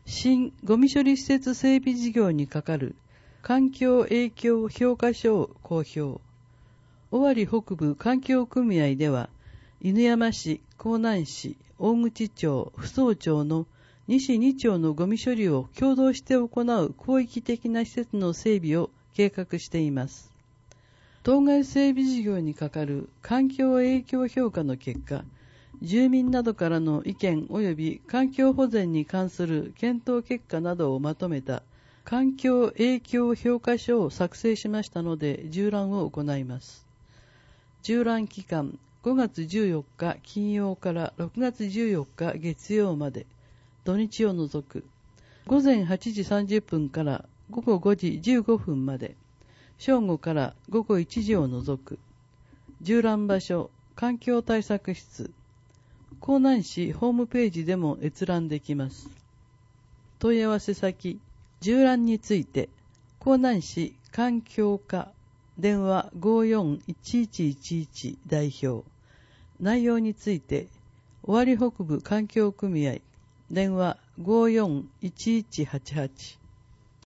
新ゴミ処理施設整備事業にかかる環境影響評価書を公表。尾張北部環境組合では、犬山市、江南市、大口町、扶桑町の西2町のゴミ処理を共同して行う広域的な施設の整備を計画しています。当該整備事業にかかる環境影響評価の結果、住民などからの意見及び環境保全に関する検討結果などをまとめた環境影響評価書を作成しましたので、縦覧を行います。縦覧期間、5月14日金曜から6月14日月曜まで、土日を除く、午前8時30分から午後5時15分まで、正午から午後1時を除く。縦覧場所、環境対策室、江南市ホームページでも閲覧できます。問い合わせ先、縦覧について、江南市環境課、電話 54-1111 代表。内容について、尾張北部環境組合、電話 54-1188